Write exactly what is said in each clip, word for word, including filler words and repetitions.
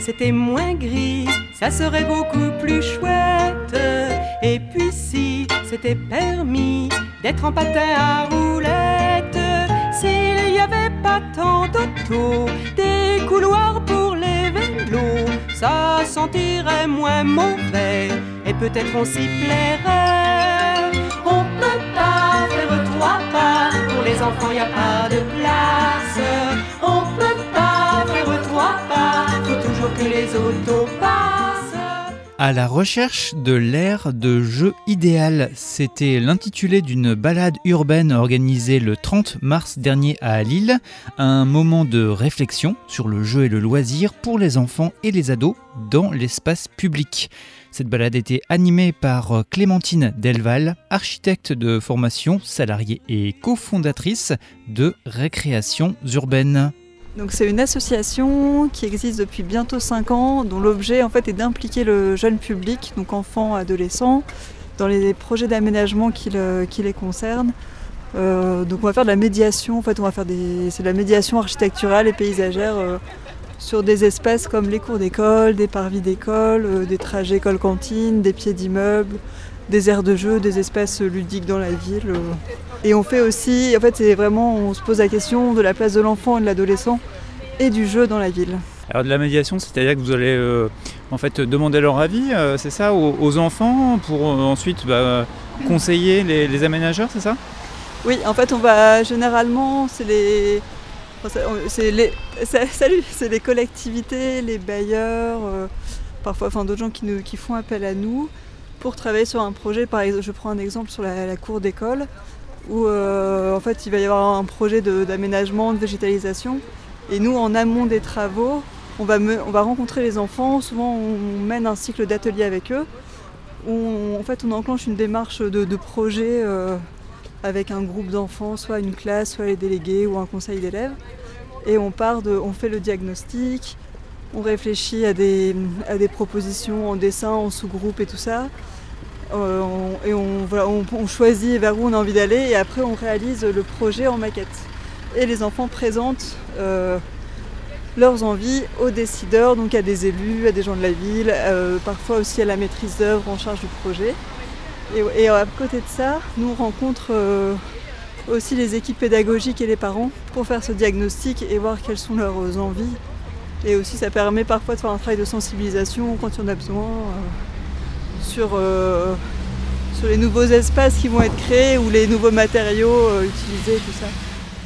c'était moins gris, ça serait beaucoup plus chouette. Et puis si c'était permis d'être en patin à roulettes, s'il n'y avait pas tant d'autos, des couloirs pour les vélos, ça sentirait moins mauvais et peut-être on s'y plairait. On peut pas faire trois pas, pour les enfants y a pas de place. On peut pas faire trois pas, faut toujours que les autos passent. À la recherche de l'aire de jeu idéal, c'était l'intitulé d'une balade urbaine organisée le trente mars dernier à Lille, un moment de réflexion sur le jeu et le loisir pour les enfants et les ados dans l'espace public. Cette balade était animée par Clémentine Delval, architecte de formation, salariée et cofondatrice de Récréations Urbaines. Donc c'est une association qui existe depuis bientôt cinq ans, dont l'objet en fait est d'impliquer le jeune public, donc enfants, adolescents, dans les projets d'aménagement qui, le, qui les concernent. Euh, donc on va faire de la médiation, en fait on va faire des, c'est de la médiation architecturale et paysagère euh, sur des espaces comme les cours d'école, des parvis d'école, euh, des trajets école-cantine, des pieds d'immeubles, des aires de jeu, des espaces ludiques dans la ville. Euh. Et on fait aussi, en fait c'est vraiment, on se pose la question de la place de l'enfant et de l'adolescent et du jeu dans la ville. Alors de la médiation, c'est-à-dire que vous allez euh, en fait demander leur avis, euh, c'est ça, aux, aux enfants pour euh, ensuite bah, conseiller les, les aménageurs, c'est ça ? Oui, en fait on va généralement, c'est les, c'est les, c'est, salut, c'est les collectivités, les bailleurs, euh, parfois, enfin d'autres gens qui, nous, qui font appel à nous pour travailler sur un projet. Par exemple, je prends un exemple sur la, la cour d'école, où euh, en fait il va y avoir un projet de, d'aménagement, de végétalisation. Et nous, en amont des travaux, on va, me, on va rencontrer les enfants. Souvent, on mène un cycle d'ateliers avec eux. Où on, en fait, on enclenche une démarche de, de projet euh, avec un groupe d'enfants, soit une classe, soit les délégués ou un conseil d'élèves. Et on part de, on fait le diagnostic, on réfléchit à des, à des propositions en dessin, en sous-groupe et tout ça. Euh, on, et on, voilà, on, on choisit vers où on a envie d'aller et après on réalise le projet en maquette. Et les enfants présentent euh, leurs envies aux décideurs, donc à des élus, à des gens de la ville, euh, parfois aussi à la maîtrise d'œuvre en charge du projet. Et, et à côté de ça, nous on rencontre euh, aussi les équipes pédagogiques et les parents pour faire ce diagnostic et voir quelles sont leurs envies. Et aussi ça permet parfois de faire un travail de sensibilisation quand il y en a besoin. Euh, Sur, euh, sur les nouveaux espaces qui vont être créés ou les nouveaux matériaux euh, utilisés, tout ça.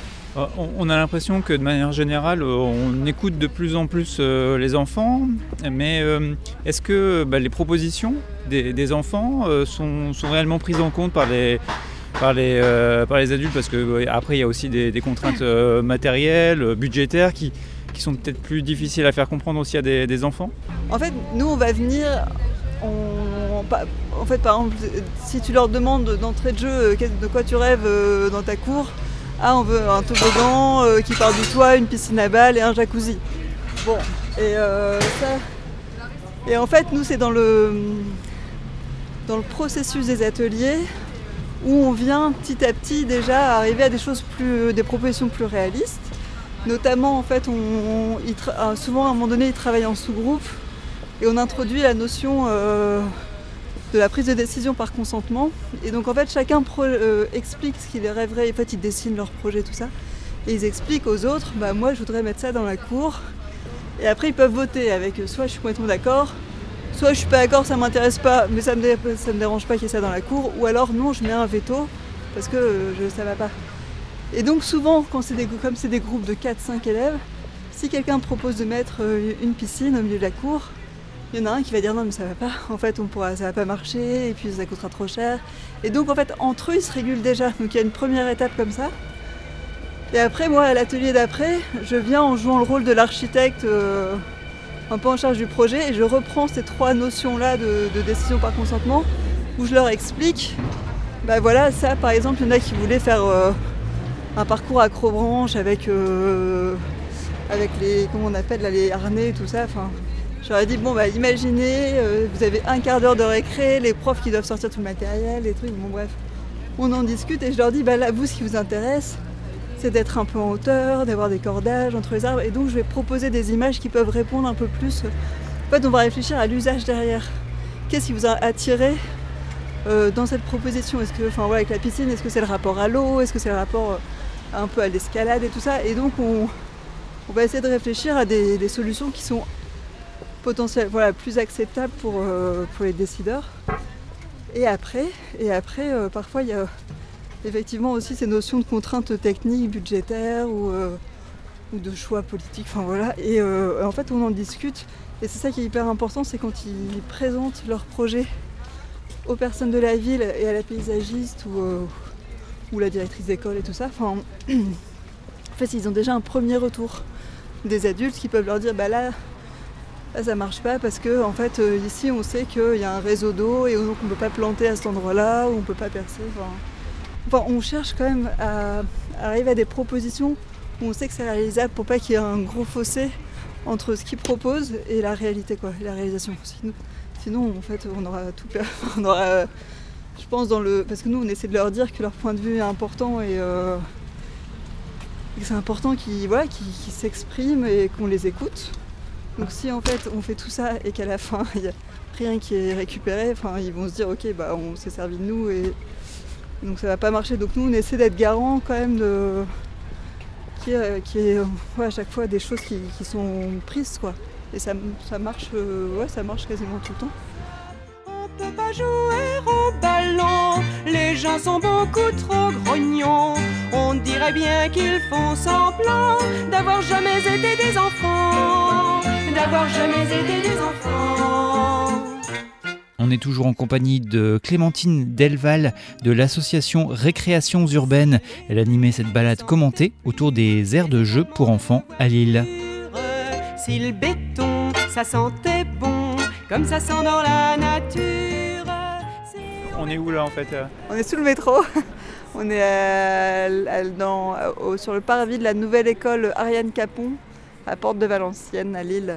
On a l'impression que de manière générale, on écoute de plus en plus les enfants, mais est-ce que bah, les propositions des, des enfants sont, sont réellement prises en compte par les, par les, euh, par les adultes ? Parce qu'après, il y a aussi des, des contraintes matérielles, budgétaires qui, qui sont peut-être plus difficiles à faire comprendre aussi à des, des enfants. En fait, nous, on va venir... On, en fait, par exemple, si tu leur demandes d'entrée de jeu de quoi tu rêves dans ta cour, ah, on veut un toboggan euh, qui part du toit, une piscine à balles et un jacuzzi. Bon, et euh, ça. Et en fait, nous, c'est dans le dans le processus des ateliers où on vient petit à petit déjà arriver à des choses plus, des propositions plus réalistes. Notamment, en fait, on, on tra- souvent à un moment donné, ils travaillent en sous-groupe. Et on introduit la notion euh, de la prise de décision par consentement. Et donc en fait chacun pro- euh, explique ce qu'il rêverait. En fait ils dessinent leur projet, tout ça. Et ils expliquent aux autres, bah moi je voudrais mettre ça dans la cour. Et après ils peuvent voter avec euh, soit je suis complètement d'accord, soit je suis pas d'accord, ça m'intéresse pas, mais ça me, dé- ça me dérange pas qu'il y ait ça dans la cour. Ou alors non, je mets un veto parce que euh, je, ça va pas. Et donc souvent, quand c'est des, comme c'est des groupes de quatre cinq élèves, si quelqu'un propose de mettre euh, une piscine au milieu de la cour, il y en a un qui va dire non mais ça va pas, en fait on pourra, ça va pas marcher et puis ça coûtera trop cher. Et donc en fait entre eux ils se régulent déjà, donc il y a une première étape comme ça. Et après moi à l'atelier d'après, je viens en jouant le rôle de l'architecte euh, un peu en charge du projet et je reprends ces trois notions là de, de décision par consentement où je leur explique, bah voilà ça par exemple il y en a qui voulaient faire euh, un parcours accrobranche avec, euh, avec les, comment on appelle là, les harnais et tout ça. Enfin, j'aurais dit, bon, bah imaginez, euh, vous avez un quart d'heure de récré, les profs qui doivent sortir tout le matériel, les trucs, bon bref. On en discute et je leur dis, bah là, vous, ce qui vous intéresse, c'est d'être un peu en hauteur, d'avoir des cordages entre les arbres. Et donc je vais proposer des images qui peuvent répondre un peu plus. En fait, on va réfléchir à l'usage derrière. Qu'est-ce qui vous a attiré euh, dans cette proposition ? Est-ce que, enfin voilà, avec la piscine, est-ce que c'est le rapport à l'eau ? Est-ce que c'est le rapport euh, un peu à l'escalade et tout ça ? Et donc on, on va essayer de réfléchir à des, des solutions qui sont potentielles, voilà, plus acceptables pour, euh, pour les décideurs. Et après, et après euh, parfois il y a effectivement aussi ces notions de contraintes techniques, budgétaires ou, euh, ou de choix politiques, enfin voilà. Et euh, en fait on en discute. Et c'est ça qui est hyper important, c'est quand ils présentent leur projet aux personnes de la ville et à la paysagiste ou, euh, ou la directrice d'école et tout ça. Enfin, en fait, ils ont déjà un premier retour des adultes qui peuvent leur dire bah là, là ça marche pas parce que en fait euh, ici on sait qu'il y a un réseau d'eau et donc on peut pas planter à cet endroit-là ou on peut pas percer. Enfin, enfin on cherche quand même à, à arriver à des propositions où on sait que c'est réalisable pour pas qu'il y ait un gros fossé entre ce qu'ils proposent et la réalité, quoi, la réalisation. Sinon, sinon en fait, on aura tout perdu. On aura, je pense, dans le, parce que nous, on essaie de leur dire que leur point de vue est important et, euh, et que c'est important qu'ils, voilà, qu'ils, qu'ils s'expriment et qu'on les écoute. Donc, si en fait, on fait tout ça et qu'à la fin, il n'y a rien qui est récupéré, enfin, ils vont se dire, ok, bah, on s'est servi de nous et donc ça va pas marcher. Donc nous, on essaie d'être garant quand même de qui est, qui est ouais, à chaque fois des choses qui, qui sont prises, quoi. Et ça, ça marche, euh, ouais, ça marche quasiment tout le temps. On peut pas jouer au ballon, les gens sont beaucoup trop grognons. On dirait bien qu'ils font semblant d'avoir jamais été des enfants, d'avoir jamais été des enfants. On est toujours en compagnie de Clémentine Delval de l'association Récréations Urbaines. Elle animait cette balade commentée autour des aires de jeu pour enfants à Lille. Si le béton, ça sentait bon, comme ça sent dans la nature. On est où là en fait ? On est sous le métro. On est à, à, dans, au, sur le parvis de la nouvelle école Ariane Capon, à Porte de Valenciennes, à Lille.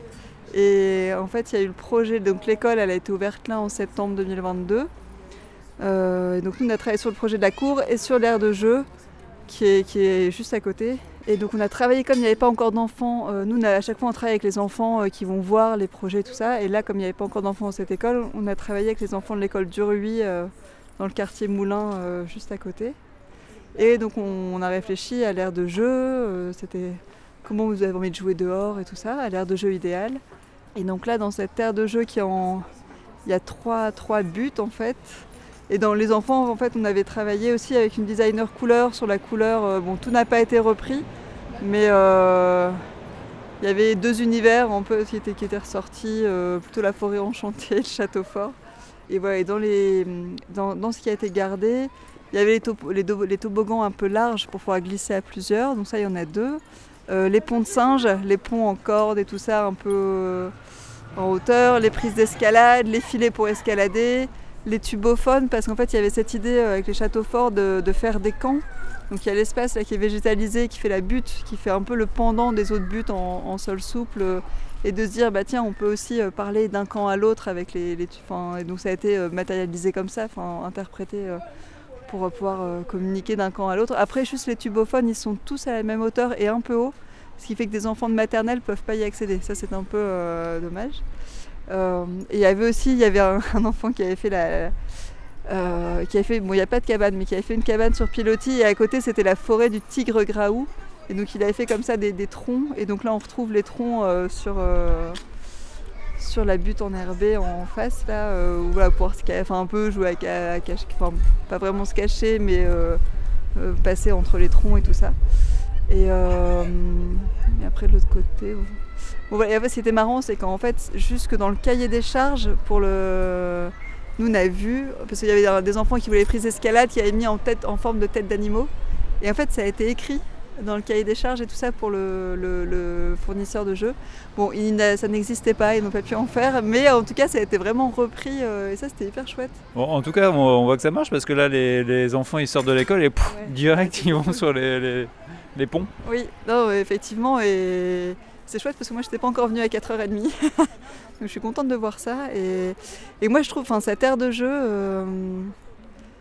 Et en fait, il y a eu le projet, donc l'école, elle a été ouverte là en septembre deux mille vingt-deux. Euh, et donc nous, on a travaillé sur le projet de la cour et sur l'aire de jeu, qui est, qui est juste à côté. Et donc on a travaillé comme il n'y avait pas encore d'enfants. Euh, nous, on a, à chaque fois, on travaille avec les enfants euh, qui vont voir les projets et tout ça. Et là, comme il n'y avait pas encore d'enfants dans cette école, on a travaillé avec les enfants de l'école d'Uruy, euh, dans le quartier Moulin, euh, juste à côté. Et donc on, on a réfléchi à l'aire de jeu. Euh, c'était comment vous avez envie de jouer dehors et tout ça, à l'aire de jeu idéale. Et donc là, dans cette aire de jeu, qui est en... il y a trois, trois buts en fait. Et dans les enfants, en fait, on avait travaillé aussi avec une designer couleur sur la couleur. Euh, bon, tout n'a pas été repris, mais euh, il y avait deux univers un peu qui étaient, qui étaient ressortis, euh, plutôt la forêt enchantée et le château fort. Et voilà, et dans, les, dans, dans ce qui a été gardé, il y avait les, top, les, do, les toboggans un peu larges pour pouvoir glisser à plusieurs. Donc ça, il y en a deux. Euh, les ponts de singes, les ponts en corde et tout ça, un peu euh, en hauteur, les prises d'escalade, les filets pour escalader, les tubophones, parce qu'en fait il y avait cette idée euh, avec les châteaux forts de, de faire des camps. Donc il y a l'espace là qui est végétalisé, qui fait la butte, qui fait un peu le pendant des autres buttes en, en sol souple, euh, et de se dire bah tiens on peut aussi euh, parler d'un camp à l'autre avec les, les et donc ça a été euh, matérialisé comme ça, interprété euh, pour pouvoir euh, communiquer d'un camp à l'autre. Après, juste les tubophones, ils sont tous à la même hauteur et un peu haut, ce qui fait que des enfants de maternelle ne peuvent pas y accéder. Ça, c'est un peu euh, dommage. Euh, et il y avait aussi, il y avait un, un enfant qui avait fait la... Euh, qui avait fait, bon, il n'y a pas de cabane, mais qui avait fait une cabane sur pilotis, et à côté, c'était la forêt du tigre graou. Et donc, il avait fait comme ça des, des troncs, et donc là, on retrouve les troncs euh, sur... Euh, sur la butte enherbée en face là, euh, où voilà, pouvoir se cacher, enfin un peu jouer à, à cacher, enfin pas vraiment se cacher, mais euh, euh, passer entre les troncs et tout ça. Et, euh, et après de l'autre côté, bon, voilà, et en fait, ce qui était marrant, c'est qu'en fait, jusque dans le cahier des charges pour le, nous on a vu, parce qu'il y avait des enfants qui voulaient prises d'escalade, qui avaient mis en tête, en forme de tête d'animaux, et en fait ça a été écrit dans le cahier des charges et tout ça pour le, le, le fournisseur de jeux. Bon, il ça n'existait pas, ils n'ont pas pu en faire, mais en tout cas ça a été vraiment repris euh, et ça c'était hyper chouette. Bon, en tout cas, on, on voit que ça marche parce que là les, les enfants ils sortent de l'école et pouf, ouais. direct ils vont sur les, les, les ponts. Oui, non, effectivement, et c'est chouette parce que moi je n'étais pas encore venue à quatre heures trente. Donc je suis contente de voir ça. Et, et moi je trouve cette aire de jeu... Euh,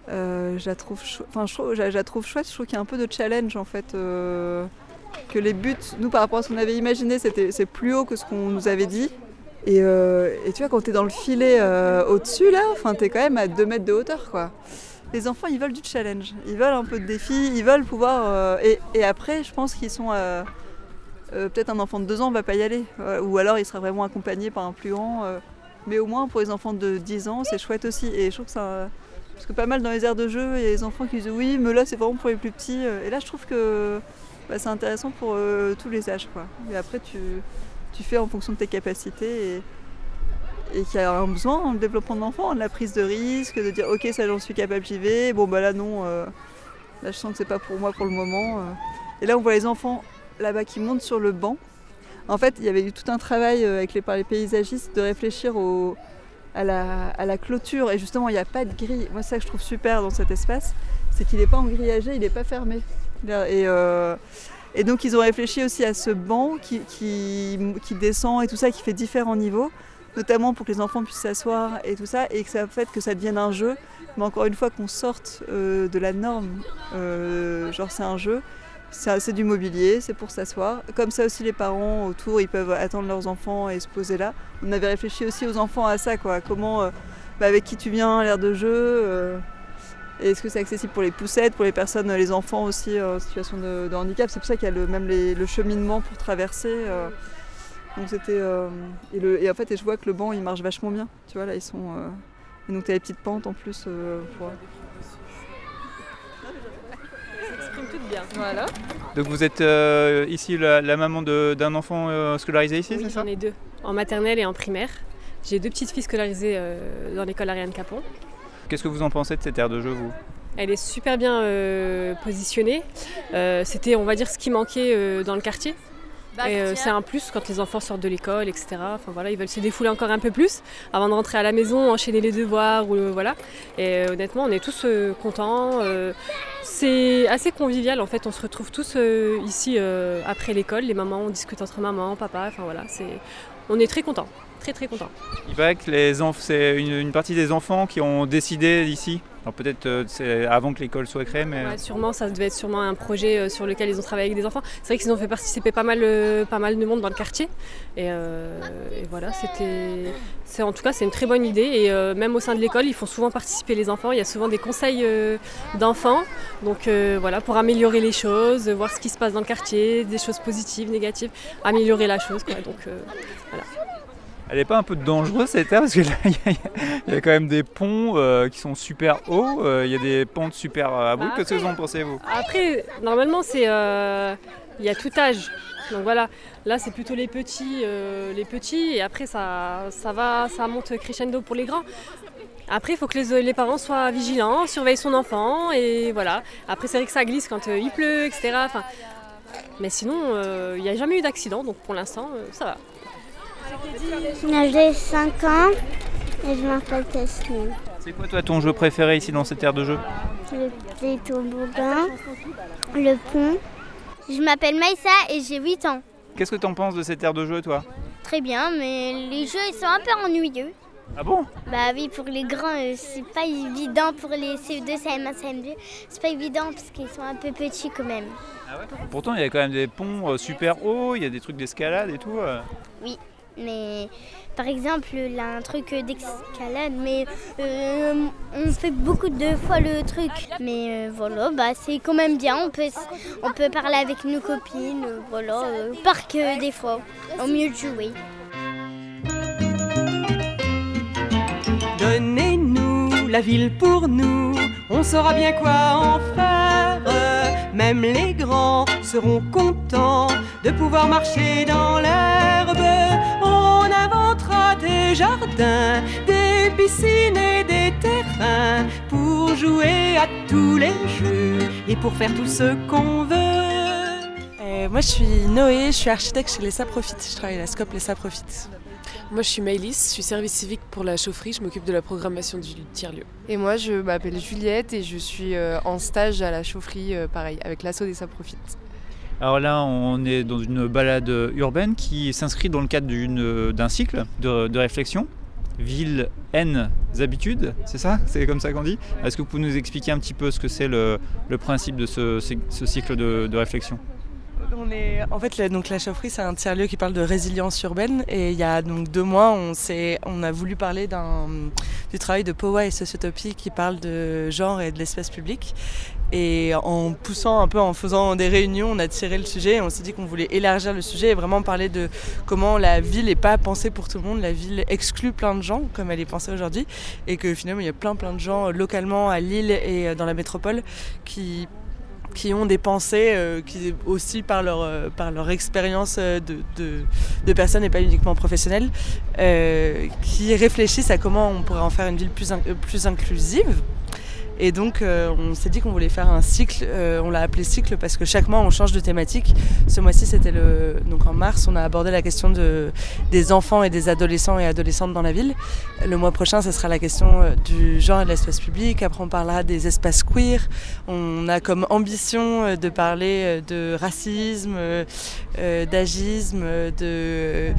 Euh, je la trouve, chou- enfin, je, trouve, je la trouve chouette, je trouve qu'il y a un peu de challenge en fait. Euh, que les buts, nous par rapport à ce qu'on avait imaginé, c'était, c'est plus haut que ce qu'on nous avait dit. Et, euh, et tu vois, quand t'es dans le filet euh, au-dessus là, enfin, t'es quand même à deux mètres de hauteur quoi. Les enfants, ils veulent du challenge, ils veulent un peu de défi, ils veulent pouvoir... Euh, et, et après, je pense qu'ils sont... Euh, euh, peut-être un enfant de deux ans ne va pas y aller, euh, ou alors il sera vraiment accompagné par un plus grand. Euh, mais au moins, pour les enfants de dix ans, c'est chouette aussi. Et je trouve que ça... Parce que pas mal dans les aires de jeu, il y a des enfants qui disent oui, mais là, c'est vraiment pour les plus petits. Et là, je trouve que bah, c'est intéressant pour euh, tous les âges, quoi. Et après, tu, tu fais en fonction de tes capacités. Et, et qu'il y a un besoin dans le développement de l'enfant, de la prise de risque, de dire ok ça j'en suis capable, j'y vais, bon bah là non, euh, là je sens que c'est pas pour moi pour le moment. Euh. Et là on voit les enfants là-bas qui montent sur le banc. En fait il y avait eu tout un travail avec les, par les paysagistes de réfléchir au, à, la, à la clôture et justement il n'y a pas de grille. Moi c'est ça que je trouve super dans cet espace, c'est qu'il n'est pas engrillagé, il n'est pas fermé. Et, euh, et donc ils ont réfléchi aussi à ce banc qui, qui, qui descend et tout ça, qui fait différents niveaux, notamment pour que les enfants puissent s'asseoir et tout ça, et que ça fait que ça devienne un jeu, mais encore une fois qu'on sorte euh, de la norme, euh, genre c'est un jeu, c'est, c'est du mobilier, c'est pour s'asseoir. Comme ça aussi les parents autour, ils peuvent attendre leurs enfants et se poser là. On avait réfléchi aussi aux enfants à ça, quoi, comment, euh, bah, avec qui tu viens, l'aire de jeu, euh, et est-ce que c'est accessible pour les poussettes, pour les personnes, les enfants aussi euh, en situation de, de handicap, c'est pour ça qu'il y a le, même les, le cheminement pour traverser. Euh, Donc c'était euh, et, le, et en fait et je vois que le banc il marche vachement bien, tu vois là ils sont euh, et donc t'as les petites pentes en plus euh, pour... Elles s'expriment toutes bien. Voilà. Donc vous êtes euh, ici la, la maman de, d'un enfant euh, scolarisé ici, Oui, c'est ça? J'en ai deux, en maternelle et en primaire. J'ai deux petites filles scolarisées euh, dans l'école Ariane Capon. Qu'est-ce que vous en pensez de cette aire de jeu, vous? Elle est super bien euh, positionnée. Euh, c'était on va dire ce qui manquait euh, dans le quartier. Et euh, c'est un plus quand les enfants sortent de l'école, et cetera. Enfin voilà, ils veulent se défouler encore un peu plus avant de rentrer à la maison, enchaîner les devoirs ou euh, voilà. Et euh, honnêtement, on est tous euh, contents. Euh, c'est assez convivial en fait. On se retrouve tous euh, ici euh, après l'école. Les mamans, on discute entre mamans, papa. Enfin voilà, c'est, on est très contents, très très contents. Il paraît que les enf- c'est une, une partie des enfants qui ont décidé d'ici. Alors peut-être euh, c'est avant que l'école soit créée, mais... Ouais, sûrement, ça devait être sûrement un projet euh, sur lequel ils ont travaillé avec des enfants. C'est vrai qu'ils ont fait participer pas mal, euh, pas mal de monde dans le quartier. Et, euh, et voilà, c'était... C'est, en tout cas, c'est une très bonne idée. Et euh, même au sein de l'école, ils font souvent participer les enfants. Il y a souvent des conseils euh, d'enfants. Donc euh, voilà, pour améliorer les choses, voir ce qui se passe dans le quartier, des choses positives, négatives, améliorer la chose, quoi. Donc euh, voilà. Elle n'est pas un peu dangereuse cette aire parce que là il y, y a quand même des ponts euh, qui sont super hauts, il euh, y a des pentes super abruptes. Qu'est-ce que vous en pensez, vous? Après, normalement, c'est, euh, y a tout âge. Donc voilà, là c'est plutôt les petits, euh, les petits et après ça, ça va, ça monte crescendo pour les grands. Après, il faut que les, les parents soient vigilants, surveillent son enfant et voilà. Après, c'est vrai que ça glisse quand euh, il pleut, et cetera. Enfin, mais sinon, il euh, n'y a jamais eu d'accident, donc pour l'instant, euh, ça va. J'ai cinq ans et je m'appelle Tasmine. C'est quoi toi ton jeu préféré ici dans cette aire de jeu? Le petit toboggan, le pont. Je m'appelle Maïssa et j'ai huit ans. Qu'est-ce que tu en penses de cette aire de jeu, toi? Très bien, mais les jeux ils sont un peu ennuyeux. Ah bon? Bah oui, pour les grands, euh, c'est pas évident. Pour les C E deux, C M un, C M deux, c'est pas évident parce qu'ils sont un peu petits quand même. Ah ouais? Pourtant, il y a quand même des ponts euh, super hauts, il y a des trucs d'escalade et tout. Euh. Oui, mais par exemple, là, un truc d'escalade, mais euh, on fait beaucoup de fois le truc. Mais euh, voilà, bah, c'est quand même bien, on peut, on peut parler avec nos copines, euh, voilà, euh, au parc euh, des fois, au mieux de jouer. Donnez-nous la ville pour nous, on saura bien quoi en faire. Même les grands seront contents de pouvoir marcher dans l'herbe. On inventera des jardins, des piscines et des terrains pour jouer à tous les jeux et pour faire tout ce qu'on veut. Euh, moi je suis Noé, je suis architecte chez les Saprofit, je travaille à la Scope les Saprofit. Moi je suis Maëlys, je suis service civique pour la chaufferie, je m'occupe de la programmation du tiers-lieu. Et moi je m'appelle Juliette et je suis euh, en stage à la chaufferie, euh, pareil, avec l'asso des Saprofit. Alors là, on est dans une balade urbaine qui s'inscrit dans le cadre d'une, d'un cycle de, de réflexion. ville N habitudes, c'est ça ? C'est comme ça qu'on dit ? Est-ce que vous pouvez nous expliquer un petit peu ce que c'est le, le principe de ce, ce cycle de, de réflexion ? On est, en fait, la, donc la chaufferie, c'est un tiers-lieu qui parle de résilience urbaine. Et il y a donc deux mois, on, s'est, on a voulu parler d'un, du travail de Powa et Sociotopie qui parle de genre et de l'espace public. Et en poussant un peu, en faisant des réunions, on a tiré le sujet et on s'est dit qu'on voulait élargir le sujet et vraiment parler de comment la ville n'est pas pensée pour tout le monde. La ville exclut plein de gens, comme elle est pensée aujourd'hui. Et que finalement, il y a plein plein de gens localement à Lille et dans la métropole qui... qui ont des pensées euh, qui aussi par leur, euh, par leur expérience de, de, de personnes et pas uniquement professionnelles, euh, qui réfléchissent à comment on pourrait en faire une ville plus, in- plus inclusive. Et donc euh, on s'est dit qu'on voulait faire un cycle, euh, on l'a appelé cycle parce que chaque mois on change de thématique. Ce mois-ci c'était le, donc en mars, on a abordé la question de, des enfants et des adolescents et adolescentes dans la ville. Le mois prochain ce sera la question du genre et de l'espace public, après on parlera des espaces queer. On a comme ambition de parler de racisme, euh, d'agisme, de,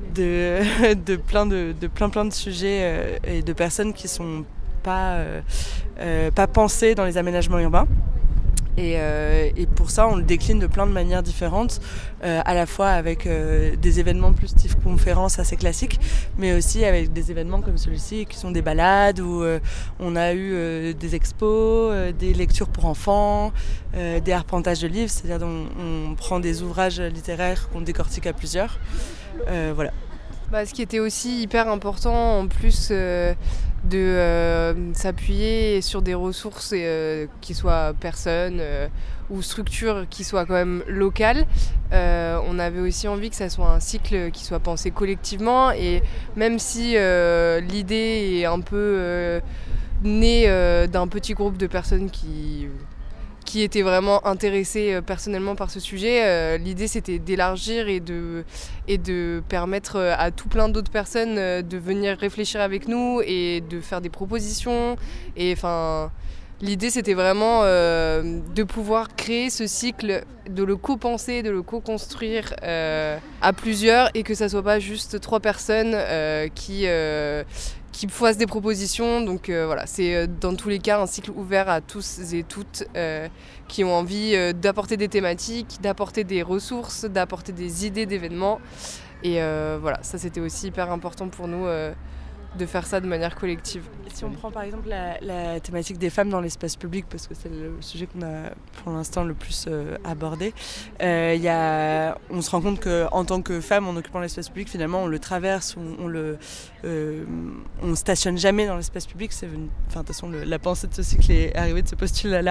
de, de, plein de, de plein plein de sujets euh, et de personnes qui sont pas, euh, euh, pas pensé dans les aménagements urbains. Et, euh, et pour ça, on le décline de plein de manières différentes, euh, à la fois avec euh, des événements plus type conférence assez classiques, mais aussi avec des événements comme celui-ci qui sont des balades où euh, on a eu euh, des expos, euh, des lectures pour enfants, euh, des arpentages de livres, c'est-à-dire on, on prend des ouvrages littéraires qu'on décortique à plusieurs. Euh, voilà. Bah, ce qui était aussi hyper important en plus euh, de euh, s'appuyer sur des ressources euh, qui soient personnes euh, ou structures qui soient quand même locales. Euh, on avait aussi envie que ça soit un cycle qui soit pensé collectivement et même si euh, l'idée est un peu euh, née euh, d'un petit groupe de personnes qui... qui étaient vraiment intéressés euh, personnellement par ce sujet. Euh, l'idée, c'était d'élargir et de, et de permettre euh, à tout plein d'autres personnes euh, de venir réfléchir avec nous et de faire des propositions. Et enfin, l'idée, c'était vraiment euh, de pouvoir créer ce cycle, de le co-penser, de le co-construire euh, à plusieurs et que ça soit pas juste trois personnes euh, qui... Euh, qui fassent des propositions. Donc euh, voilà, c'est euh, dans tous les cas un cycle ouvert à tous et toutes euh, qui ont envie euh, d'apporter des thématiques, d'apporter des ressources, d'apporter des idées d'événements. Et euh, voilà, ça c'était aussi hyper important pour nous euh, de faire ça de manière collective. Si on prend par exemple la, la thématique des femmes dans l'espace public, parce que c'est le sujet qu'on a pour l'instant le plus euh, abordé, euh, y a, on se rend compte qu'en tant que femme, en occupant l'espace public, finalement on le traverse, on, on le euh, on stationne jamais dans l'espace public. C'est une, enfin, de toute façon, le, la pensée de ce cycle est arrivée de ce postulat-là.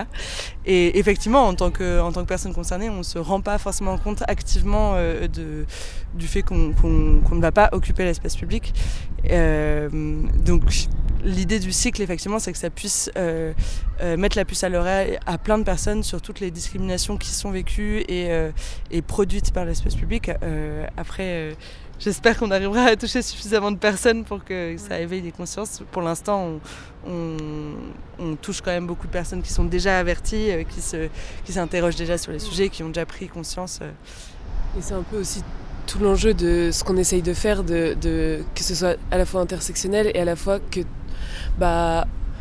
Et effectivement, en tant que, en tant que personne concernée, on ne se rend pas forcément compte activement euh, de, du fait qu'on, qu'on, qu'on ne va pas occuper l'espace public. Euh, donc l'idée du cycle, effectivement, c'est que ça puisse euh, euh, mettre la puce à l'oreille à plein de personnes sur toutes les discriminations qui sont vécues et, euh, et produites par l'espace public. Euh, après, euh, j'espère qu'on arrivera à toucher suffisamment de personnes pour que ça éveille des consciences. Pour l'instant, on, on, on touche quand même beaucoup de personnes qui sont déjà averties, euh, qui, se, qui s'interrogent déjà sur les sujets, qui ont déjà pris conscience. Euh. Et c'est un peu aussi tout l'enjeu de ce qu'on essaye de faire, de, de, que ce soit à la fois intersectionnel et à la fois que bah,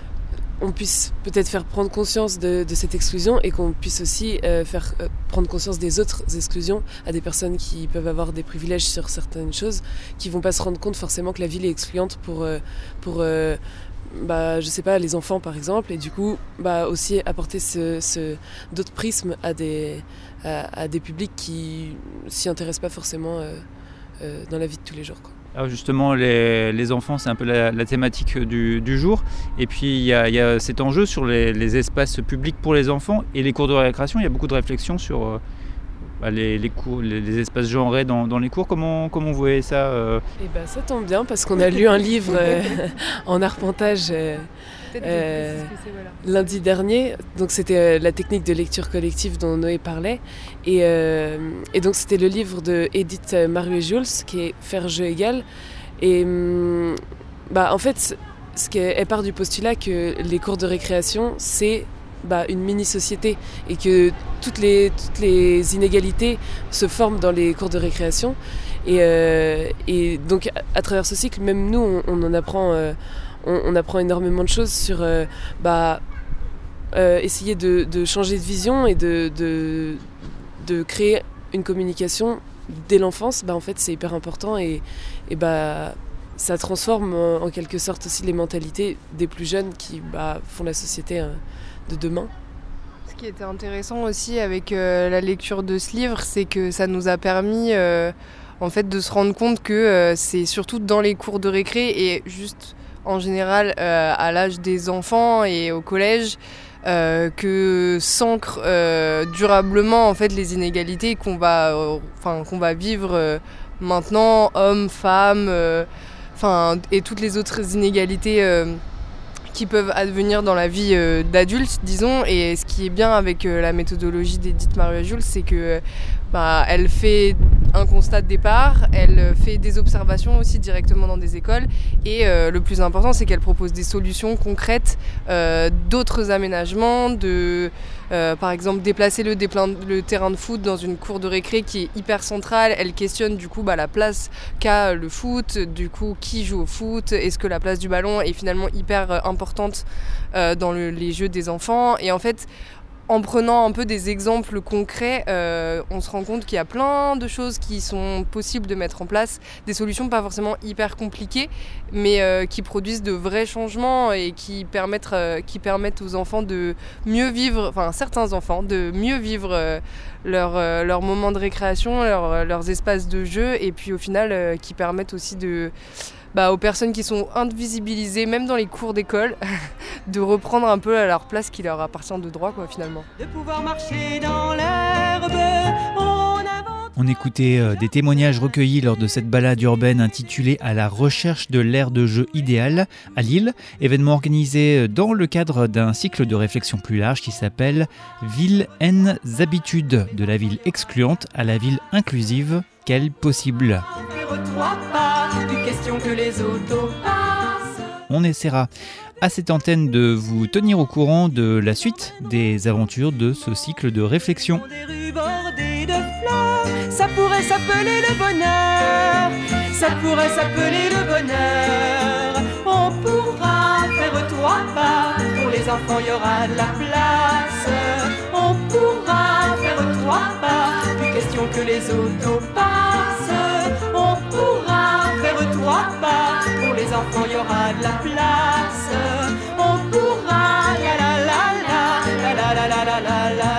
on puisse peut-être faire prendre conscience de, de cette exclusion et qu'on puisse aussi euh, faire euh, prendre conscience des autres exclusions à des personnes qui peuvent avoir des privilèges sur certaines choses, qui vont pas se rendre compte forcément que la ville est excluante pour, euh, pour euh, bah, je sais pas, les enfants par exemple, et du coup bah, aussi apporter ce, ce, d'autres prismes à des, à, à des publics qui s'y intéressent pas forcément euh, euh, dans la vie de tous les jours, quoi. Alors justement, les, les enfants, c'est un peu la, la thématique du, du jour. Et puis, il y a, il y a cet enjeu sur les, les espaces publics pour les enfants et les cours de récréation. Il y a beaucoup de réflexions sur euh, bah, les, les, cours, les, les espaces genrés dans, dans les cours. Comment, comment vous voyez ça euh... Eh ben, ça tombe bien parce qu'on a lu un livre euh, en arpentage euh, euh, lundi dernier. Donc, c'était euh, la technique de lecture collective dont Noé parlait. Et, euh, et donc, c'était le livre de Edith Maruet-Jules qui est Faire jeu égal. Et bah, en fait, ce qu'elle, elle part du postulat que les cours de récréation, c'est bah, une mini-société et que toutes les, toutes les inégalités se forment dans les cours de récréation. Et, euh, et donc à, à travers ce cycle, même nous, on, on en apprend, euh, on, on apprend énormément de choses sur euh, bah, euh, essayer de, de changer de vision et de, de, de créer une communication dès l'enfance. Bah, en fait, c'est hyper important et, et bah, ça transforme en, en quelque sorte aussi les mentalités des plus jeunes qui bah, font la société euh, de demain. Ce qui était intéressant aussi avec euh, la lecture de ce livre, c'est que ça nous a permis euh, en fait, de se rendre compte que euh, c'est surtout dans les cours de récré et juste en général euh, à l'âge des enfants et au collège euh, que s'ancrent euh, durablement en fait, les inégalités qu'on va, euh, qu'on va vivre euh, maintenant, hommes, femmes, euh, et toutes les autres inégalités euh, qui peuvent advenir dans la vie euh, d'adulte, disons. Et ce qui est bien avec euh, la méthodologie d'Edith Maria-Jules, c'est que bah, elle fait un constat de départ, elle fait des observations aussi directement dans des écoles, et euh, le plus important, c'est qu'elle propose des solutions concrètes, euh, d'autres aménagements, de, euh, par exemple déplacer le, dépla- le terrain de foot dans une cour de récré qui est hyper centrale. Elle questionne du coup bah, la place qu'a le foot, du coup qui joue au foot, est-ce que la place du ballon est finalement hyper euh, importante euh, dans le, les jeux des enfants. Et en fait, en prenant un peu des exemples concrets, euh, on se rend compte qu'il y a plein de choses qui sont possibles de mettre en place, des solutions pas forcément hyper compliquées, mais euh, qui produisent de vrais changements et qui permettent, euh, qui permettent aux enfants de mieux vivre, enfin certains enfants, de mieux vivre euh, leur, euh, leur moment de récréation, leur, leurs espaces de jeu, et puis au final euh, qui permettent aussi de... Bah, aux personnes qui sont invisibilisées, même dans les cours d'école, de reprendre un peu leur place qui leur appartient de droit, quoi, finalement. De pouvoir marcher dans l'herbe, on invente... On écoutait euh, des témoignages recueillis lors de cette balade urbaine intitulée « À la recherche de l'aire de jeu idéal » à Lille, événement organisé dans le cadre d'un cycle de réflexion plus large qui s'appelle « Ville N habitudes, de la ville excluante à la ville inclusive, quelle possible ?» Que les autos passent. On essaiera à cette antenne de vous tenir au courant de la suite des aventures de ce cycle de réflexion. Des rues bordées de fleurs, ça pourrait s'appeler le bonheur, ça pourrait s'appeler le bonheur. On pourra faire trois pas, pour les enfants il y aura de la place. On pourra faire trois pas, plus question que les autos passent. On pourra faire trois pas, pour les enfants il y aura de la place. On pourra la la la la la la la la la la.